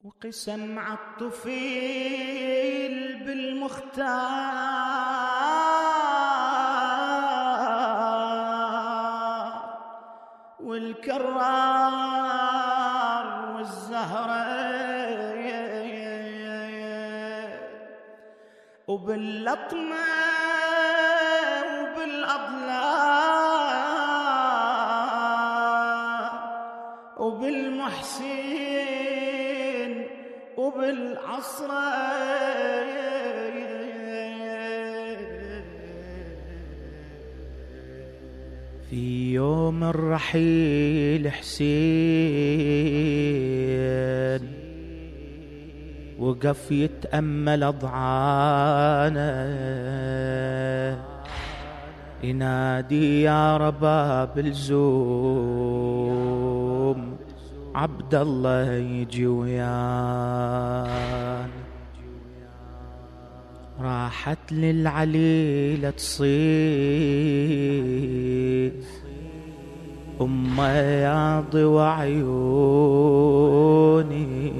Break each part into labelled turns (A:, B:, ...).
A: وقسم عالطفيل بالمختار والكرار والزهرة وباللطمة وبالأضلاع وبالمحسن وبالعصرة في يوم الرحيل حسين وقف يتأمل أضعانه ينادي يا رباب الزوم عبد الله يجي ويانا. راحت للعليلة تصيح يا ضوى عيوني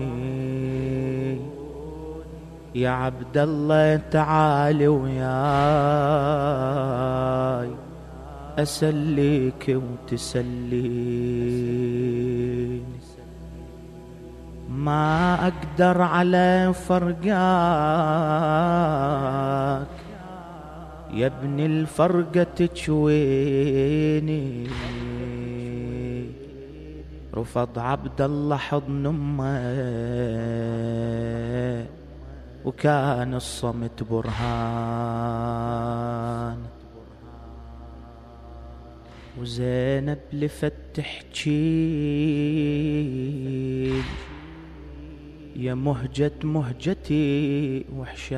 A: يا عبد الله تعال وياي أسليك وتسليني. ما أقدر على فرقاك يا ابن الفرقة تشويني. رفض عبد الله حضن أمه وكان الصمت برهان. وزينب لفت تحجي يا مهجتي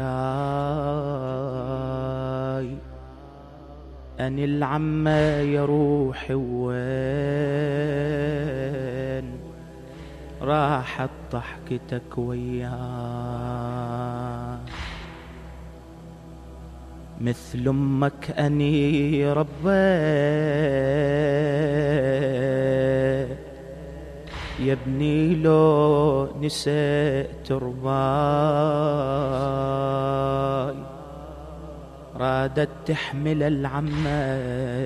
A: وحشاي أن العمة يا روحي وين راحت ضحكتك وياي. مثل أمك أني ربيت يا ابني لو نسيت رباي. رادت تحمل العمة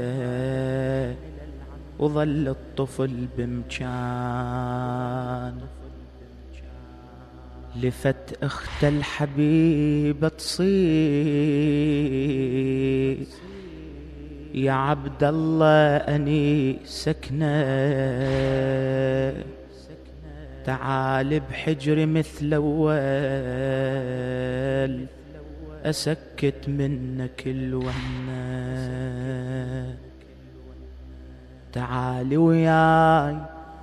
A: وظل الطفل بمكان. لفت اخت الحبيبة تصيح يا عبد الله أني سكنة تعال بحجري مثل أول أسكت منك الوهنة. تعال وياي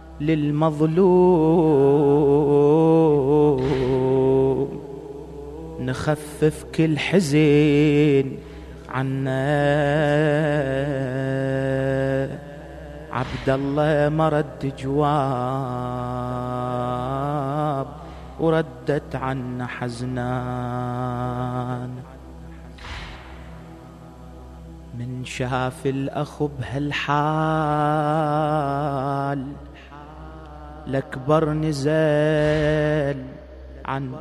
A: للمظلوم نخفف كل حزين عنا. عبد الله ما رد جواب وردت عنا حزنان. من شاف الأخ بهالحال الأكبر نزل عن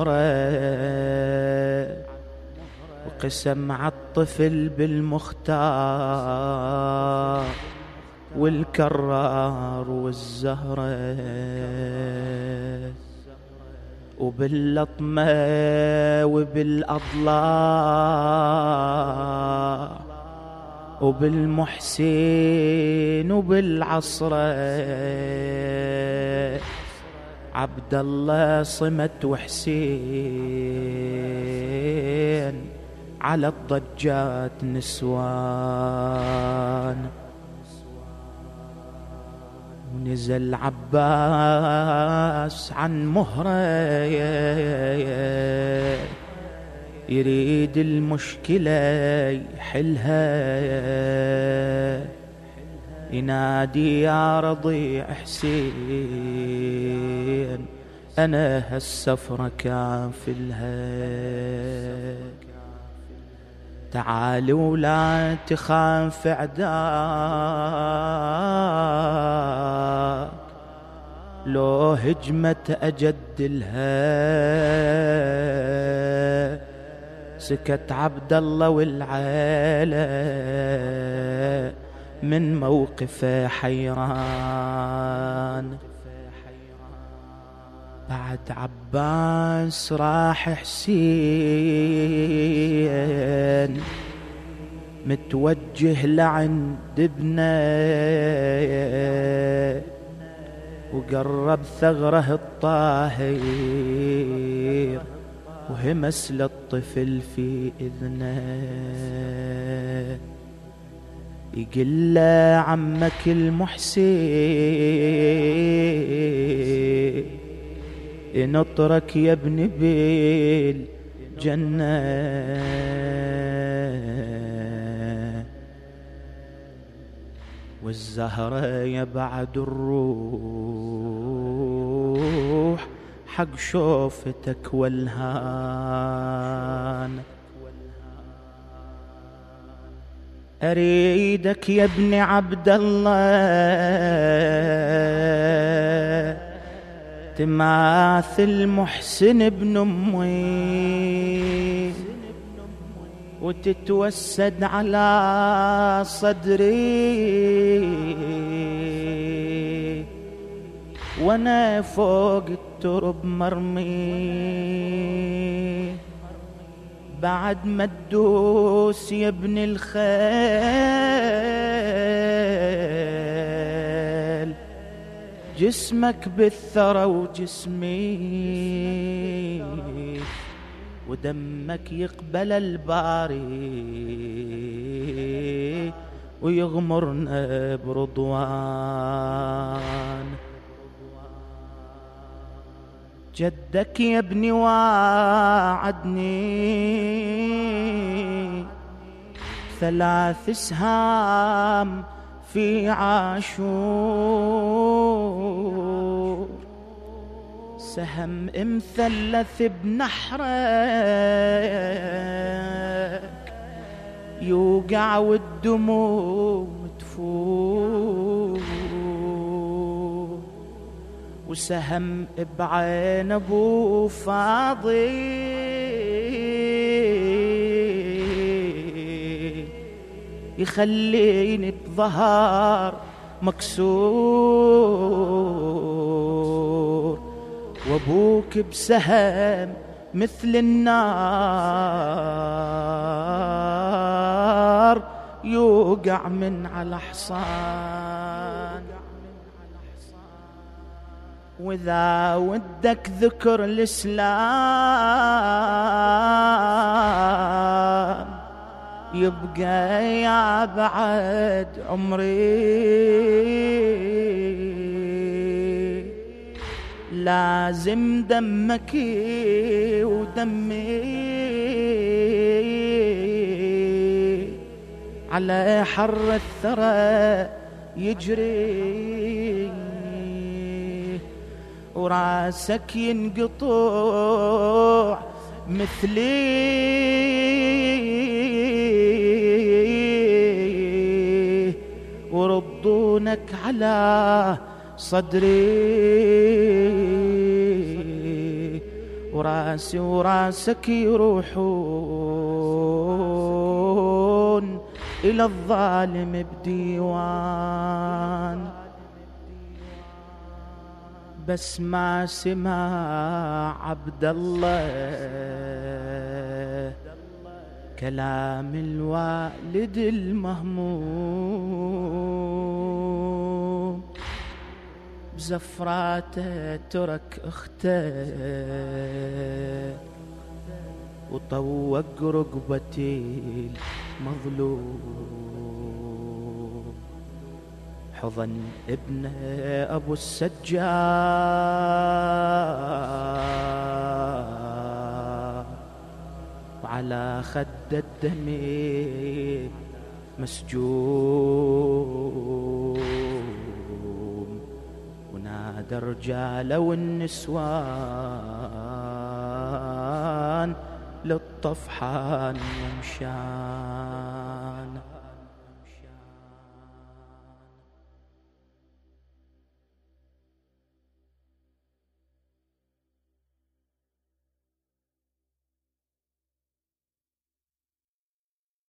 A: مهره وقسم عالطفل بالمختار والكرار والزهرة وباللطمة وبالأضلاع وبالمحسن وبالعصرة. عبد الله صمت وحسين على الضجات نسوان. ونزل عباس عن مهره يريد المشكلة يحلها. ينادي يا رضيع حسين أنا هالسفرة كافلها. تعال ولا تخاف عداك لو هجمت أجدلها سكت عبد الله والعالة من موقفه حيران. بعد عباس راح حسين متوجه لعند ابنه وقرب ثغره الطاهر وهمس للطفل في إذنه يقول له عمك المحسن نطرك يا ابن بالجنة والزهرة يا بعد الروح حق شوفتك والهان. أريدك يا ابن عبد الله تماثل محسن ابن أمي وتتوسد على صدري وانا فوق الترب مرمي بعد ما تدوس يا ابن الخيل جسمك بالثرى وجسمي ودمك يقبل الباري ويغمرنا برضوان. جدك يا ابني واعدني 3 سهام في عاشور سهم مثلث بنحرك يوقع والدموع تفور وسهم بعين ابو فاضي يخليني بظهر مكسور وابوك بسهم مثل النار يوقع من على حصان. وإذا ودك ذكر الإسلام يبقى يا بعد عمري لازم دمك ودمي على حر الثرى يجري وراسك ينقطع مثلي وردونك على صدري وراسي وراسك يروحون إلى الظالم بديوان. بس ما سمع عبد الله كلام الوالد المهموم بزفراته ترك اخته وطوق رقبتي المظلوم حضن ابنه أبو السجاد وعلى خد الدم مسجون ونادى الرجال والنسوان للطفحان يمشان.